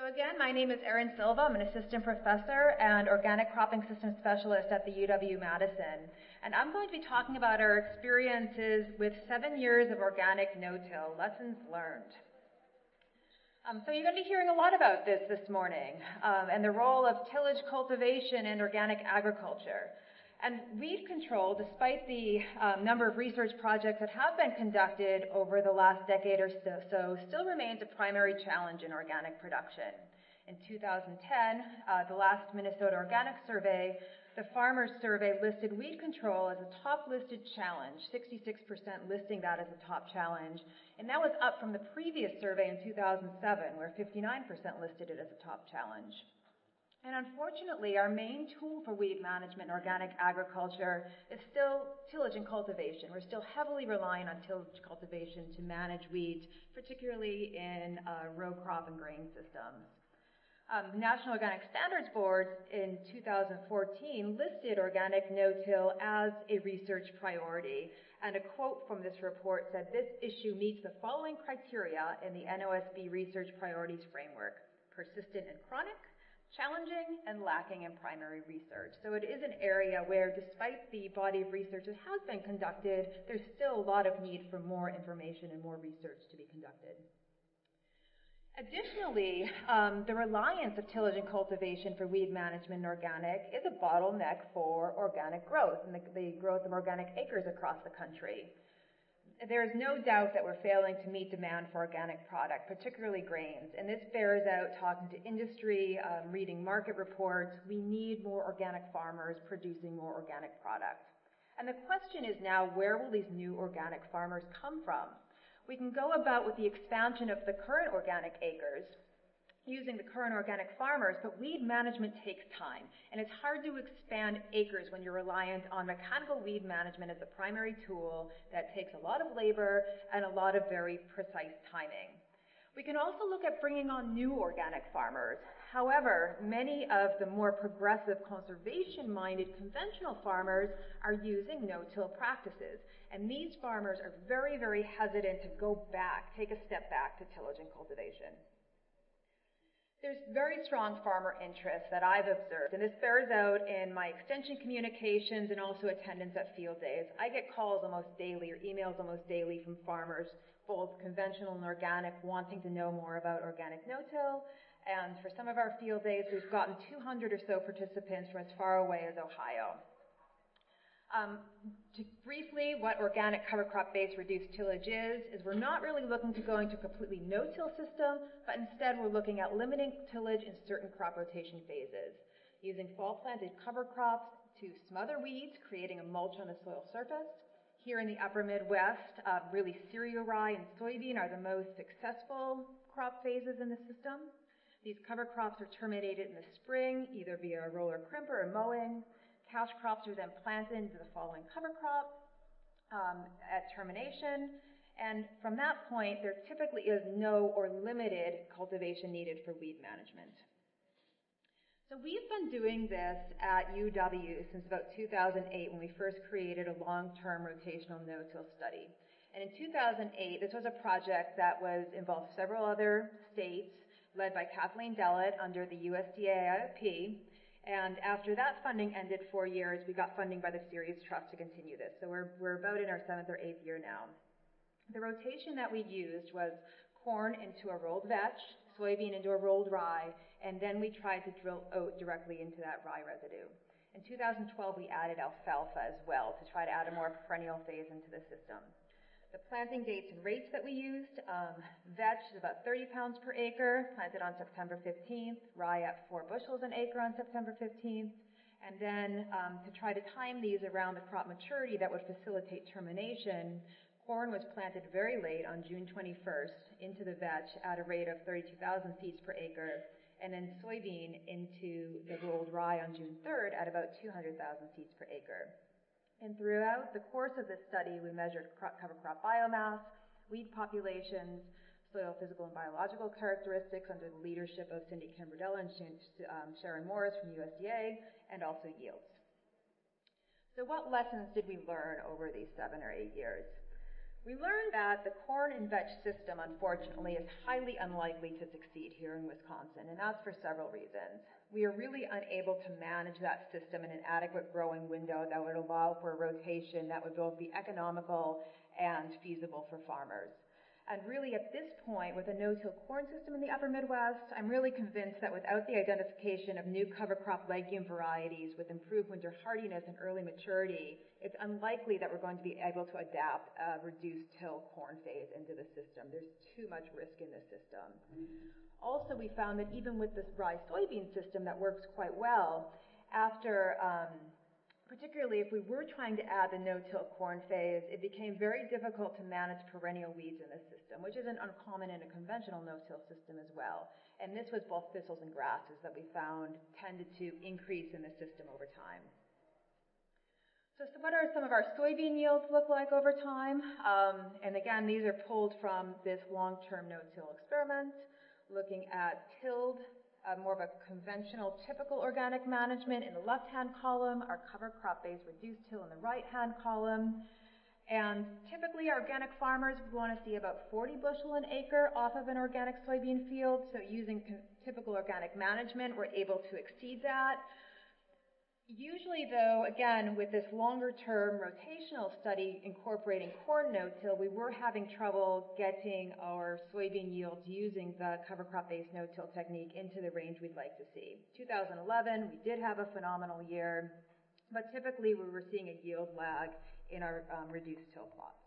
So again, my name is Erin Silva. I'm an assistant professor and organic cropping system specialist at the UW-Madison. And I'm going to be talking about our experiences with 7 years of organic no-till, lessons learned. So you're going to be hearing a lot about this morning, and the role of tillage cultivation in organic agriculture. And weed control, despite the number of research projects that have been conducted over the last decade or so, still remains a primary challenge in organic production. In 2010, the last Minnesota Organic Survey, the Farmers Survey listed weed control as a top listed challenge, 66% listing that as a top challenge. And that was up from the previous survey in 2007, where 59% listed it as a top challenge. And unfortunately, our main tool for weed management in organic agriculture is still tillage and cultivation. We're still heavily reliant on tillage cultivation to manage weeds, particularly in row crop and grain systems. The National Organic Standards Board in 2014 listed organic no-till as a research priority. And a quote from this report said, "This issue meets the following criteria in the NOSB Research Priorities Framework: persistent and chronic, challenging, and lacking in primary research." So it is an area where, despite the body of research that has been conducted, there's still a lot of need for more information and more research to be conducted. Additionally, the reliance of tillage and cultivation for weed management in organic is a bottleneck for organic growth and the growth of organic acres across the country. There is no doubt that we're failing to meet demand for organic product, particularly grains. And this bears out talking to industry, reading market reports. We need more organic farmers producing more organic product. And the question is now, where will these new organic farmers come from? We can go about with the expansion of the current organic acres, using the current organic farmers, but weed management takes time. And it's hard to expand acres when you're reliant on mechanical weed management as the primary tool that takes a lot of labor and a lot of very precise timing. We can also look at bringing on new organic farmers. However, many of the more progressive conservation-minded conventional farmers are using no-till practices. And these farmers are very, very hesitant to go back, take a step back to tillage and cultivation. There's very strong farmer interest that I've observed, and this bears out in my extension communications and also attendance at field days. I get calls almost daily or emails almost daily from farmers, both conventional and organic, wanting to know more about organic no-till. And for some of our field days, we've gotten 200 or so participants from as far away as Ohio. Briefly, what organic cover crop-based reduced tillage is we're not really looking to go into a completely no-till system, but instead we're looking at limiting tillage in certain crop rotation phases, using fall-planted cover crops to smother weeds, creating a mulch on the soil surface. Here in the upper Midwest, really cereal rye and soybean are the most successful crop phases in the system. These cover crops are terminated in the spring, either via roller crimper or mowing. Cash crops are then planted into the following cover crop at termination. And from that point, there typically is no or limited cultivation needed for weed management. So we've been doing this at UW since about 2008 when we first created a long-term rotational no-till study. And in 2008, this was a project that involved several other states, led by Kathleen Dellett under the USDA IOP. And after that funding ended 4 years, we got funding by the Cereus Trust to continue this. So we're about in our 7th or 8th year now. The rotation that we used was corn into a rolled vetch, soybean into a rolled rye, and then we tried to drill oat directly into that rye residue. In 2012, we added alfalfa as well to try to add a more perennial phase into the system. The planting dates and rates that we used, vetch is about 30 pounds per acre, planted on September 15th, rye at 4 bushels an acre on September 15th, and then to try to time these around the crop maturity that would facilitate termination, corn was planted very late on June 21st into the vetch at a rate of 32,000 seeds per acre, and then soybean into the rolled rye on June 3rd at about 200,000 seeds per acre. And throughout the course of this study, we measured cover crop biomass, weed populations, soil physical and biological characteristics under the leadership of Cindy Camberdella and Sharon Morris from USDA, and also yields. So what lessons did we learn over these 7 or 8 years? We learned that the corn and veg system, unfortunately, is highly unlikely to succeed here in Wisconsin, and that's for several reasons. We are really unable to manage that system in an adequate growing window that would allow for a rotation that would both be economical and feasible for farmers. And really at this point, with a no-till corn system in the upper Midwest, I'm really convinced that without the identification of new cover crop legume varieties with improved winter hardiness and early maturity, it's unlikely that we're going to be able to adapt a reduced till corn phase into the system. There's too much risk in the system. Also, we found that even with this rye soybean system that works quite well, after particularly if we were trying to add the no-till corn phase, it became very difficult to manage perennial weeds in the system, which isn't uncommon in a conventional no-till system as well. And this was both thistles and grasses that we found tended to increase in the system over time. So what are some of our soybean yields look like over time? And again, these are pulled from this long-term no-till experiment, looking at tilled, more of a conventional, typical organic management in the left-hand column, our cover crop-based reduced till in the right-hand column. And typically, organic farmers would want to see about 40 bushel an acre off of an organic soybean field. So using typical organic management, we're able to exceed that. Usually, though, again, with this longer-term rotational study incorporating corn no-till, we were having trouble getting our soybean yields using the cover crop-based no-till technique into the range we'd like to see. 2011, we did have a phenomenal year, but typically we were seeing a yield lag in our reduced till plots.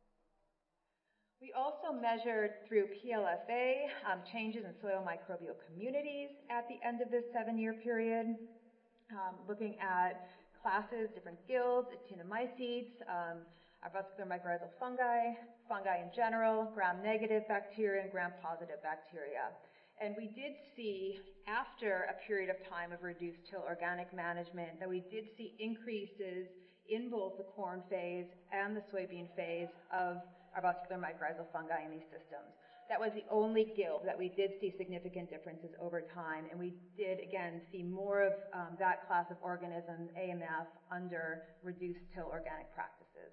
We also measured through PLFA changes in soil microbial communities at the end of this 7-year period. Looking at classes, different guilds, actinomycetes, avascular mycorrhizal fungi, fungi in general, gram-negative bacteria, and gram-positive bacteria. And we did see, after a period of time of reduced till organic management, that we did see increases in both the corn phase and the soybean phase of avascular mycorrhizal fungi in these systems. That was the only guild that we did see significant differences over time, and we did, again, see more of that class of organisms, AMF, under reduced till organic practices.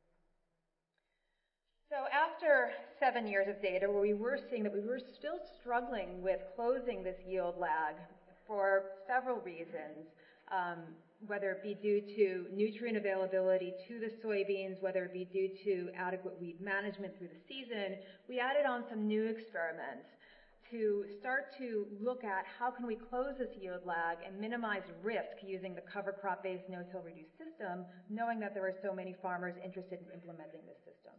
So after 7 years of data where we were seeing that we were still struggling with closing this yield lag for several reasons, whether it be due to nutrient availability to the soybeans, whether it be due to adequate weed management through the season, we added on some new experiments to start to look at how can we close this yield lag and minimize risk using the cover crop-based no-till reduced system, knowing that there are so many farmers interested in implementing this system.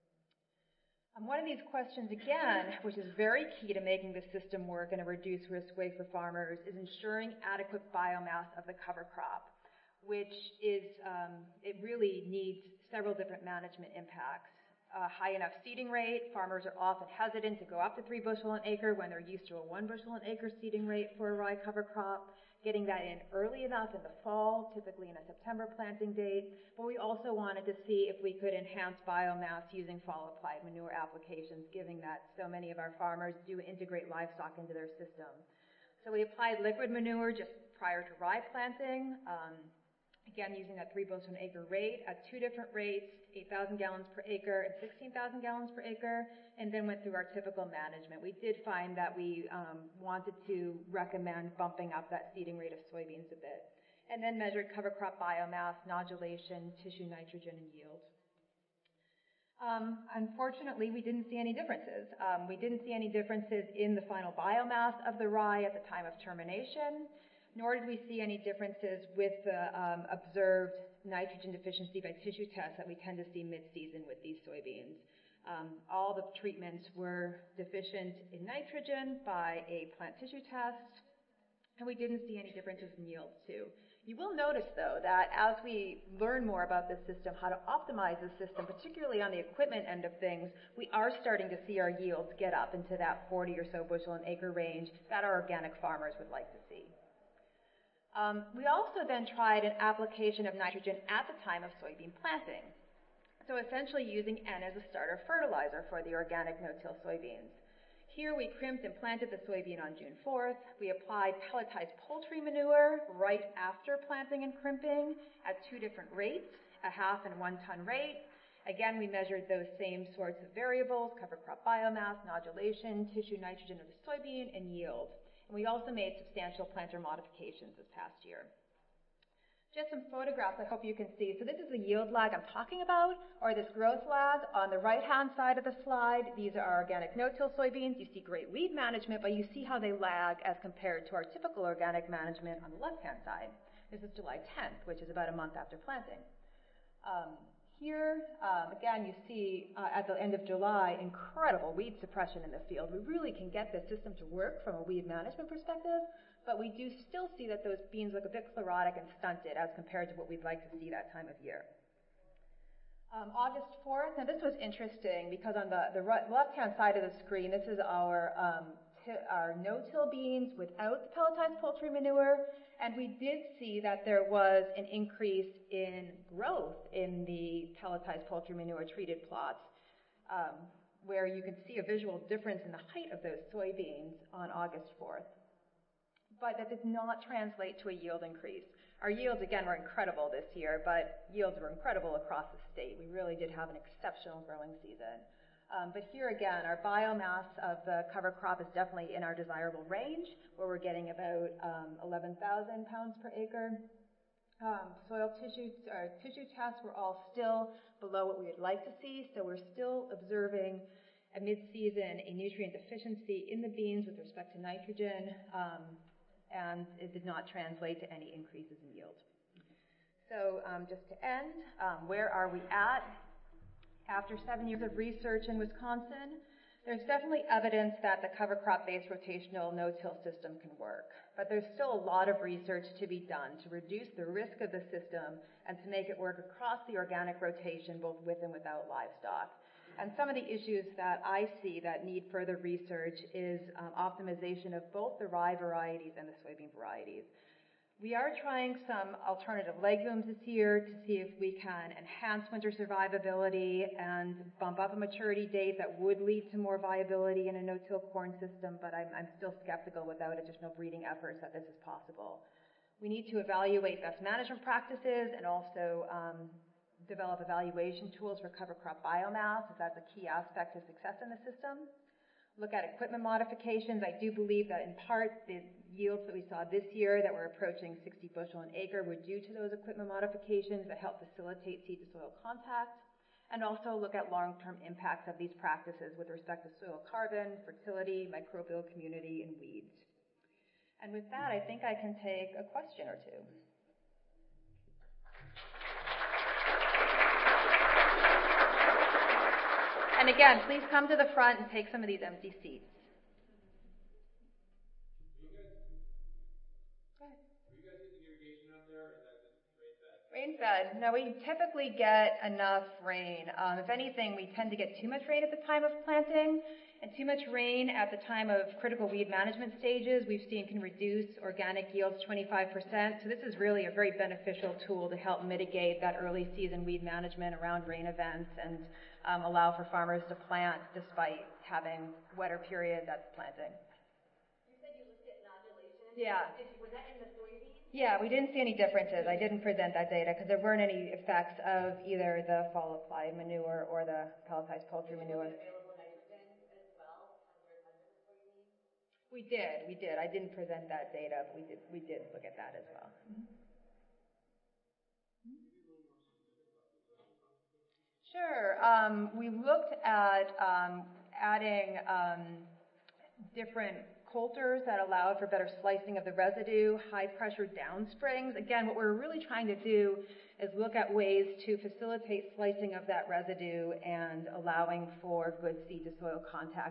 One of these questions, again, which is very key to making the system work in a reduced risk way for farmers, is ensuring adequate biomass of the cover crop, which is, it really needs several different management impacts. High enough seeding rate. Farmers are often hesitant to go up to 3 bushel an acre when they're used to a 1 bushel an acre seeding rate for a rye cover crop. Getting that in early enough in the fall, typically in a September planting date. But we also wanted to see if we could enhance biomass using fall applied manure applications, given that so many of our farmers do integrate livestock into their system. So we applied liquid manure just prior to rye planting, again using that 3 bushel an acre rate at 2 different rates, 8,000 gallons per acre and 16,000 gallons per acre, and then went through our typical management. We did find that we wanted to recommend bumping up that seeding rate of soybeans a bit, and then measured cover crop biomass, nodulation, tissue nitrogen, and yield. Unfortunately, we didn't see any differences. We didn't see any differences in the final biomass of the rye at the time of termination, nor did we see any differences with the observed nitrogen deficiency by tissue tests that we tend to see mid-season with these soybeans. All the treatments were deficient in nitrogen by a plant tissue test, and we didn't see any differences in yields too. You will notice, though, that as we learn more about this system, how to optimize the system, particularly on the equipment end of things, we are starting to see our yields get up into that 40 or so bushel an acre range that our organic farmers would like to see. We also then tried an application of nitrogen at the time of soybean planting. So essentially using N as a starter fertilizer for the organic no-till soybeans. Here we crimped and planted the soybean on June 4th. We applied pelletized poultry manure right after planting and crimping at 2 different rates, a half and 1 ton rate. Again, we measured those same sorts of variables: cover crop biomass, nodulation, tissue nitrogen of the soybean, and yield. And we also made substantial planter modifications this past year. Just some photographs I hope you can see. So this is the yield lag I'm talking about, or this growth lag. On the right-hand side of the slide, these are organic no-till soybeans. You see great weed management, but you see how they lag as compared to our typical organic management on the left-hand side. This is July 10th, which is about a month after planting. Here, again, you see at the end of July, incredible weed suppression in the field. We really can get this system to work from a weed management perspective, but we do still see that those beans look a bit chlorotic and stunted as compared to what we'd like to see that time of year. August 4th, now this was interesting because on the left-hand side of the screen, this is our no-till beans without the pelletized poultry manure, and we did see that there was an increase in growth in the pelletized poultry manure treated plots, where you can see a visual difference in the height of those soybeans on August 4th. But that did not translate to a yield increase. Our yields, again, were incredible this year, but yields were incredible across the state. We really did have an exceptional growing season. But here again, our biomass of the cover crop is definitely in our desirable range, where we're getting about 11,000 pounds per acre. Soil tissue tests were all still below what we would like to see, so we're still observing a mid-season a nutrient deficiency in the beans with respect to nitrogen, and it did not translate to any increases in yield. So just to end, where are we at? After 7 years of research in Wisconsin, there's definitely evidence that the cover crop-based rotational no-till system can work. But there's still a lot of research to be done to reduce the risk of the system and to make it work across the organic rotation, both with and without livestock. And some of the issues that I see that need further research is optimization of both the rye varieties and the soybean varieties. We are trying some alternative legumes this year to see if we can enhance winter survivability and bump up a maturity date that would lead to more viability in a no-till corn system, but I'm still skeptical without additional breeding efforts that this is possible. We need to evaluate best management practices and also develop evaluation tools for cover crop biomass, as that's a key aspect of success in the system. Look at equipment modifications. I do believe that in part the yields that we saw this year that were approaching 60 bushel an acre were due to those equipment modifications that help facilitate seed to soil contact. And also look at long-term impacts of these practices with respect to soil carbon, fertility, microbial community, and weeds. And with that, I think I can take a question or two. And again, please come to the front and take some of these empty seats. Rain-fed. No, we typically get enough rain. If anything, we tend to get too much rain at the time of planting, and too much rain at the time of critical weed management stages we've seen can reduce organic yields 25%. So this is really a very beneficial tool to help mitigate that early season weed management around rain events and allow for farmers to plant despite having wetter periods at planting. You said you looked at nodulation. Yeah. Was that in the soybeans? Yeah, we didn't see any differences. I didn't present that data because there weren't any effects of either the fall applied manure or the pelletized poultry manure. Available nitrogen as well, where it's under the soybeans? We did. I didn't present that data, but we did look at that as well. Mm-hmm. Sure. We looked at adding different coulters that allowed for better slicing of the residue, high-pressure downsprings. Again, what we're really trying to do is look at ways to facilitate slicing of that residue and allowing for good seed-to-soil contact